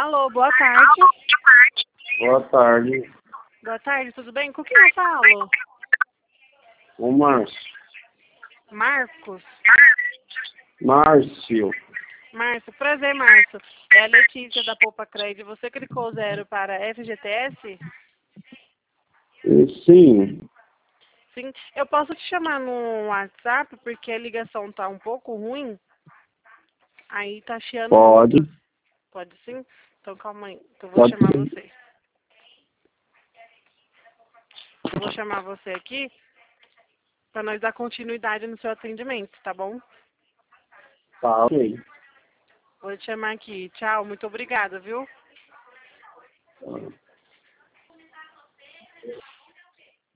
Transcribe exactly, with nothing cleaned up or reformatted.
Alô, boa tarde. Boa tarde. Boa tarde, tudo bem? Com quem eu falo? O Márcio. Marcos? Márcio. Márcio, prazer, Márcio. É a Letícia da Poupa Cred. Você clicou zero para F G T S? Sim. Sim. Eu posso te chamar no WhatsApp porque a ligação tá um pouco ruim. Aí tá chiando Pode. muito. Pode sim? Então calma aí, que eu vou Pode chamar sim. você. Eu vou chamar você aqui para nós dar continuidade no seu atendimento, tá bom? Tá, ok. Vou te chamar aqui. Tchau, muito obrigada, viu? Tá.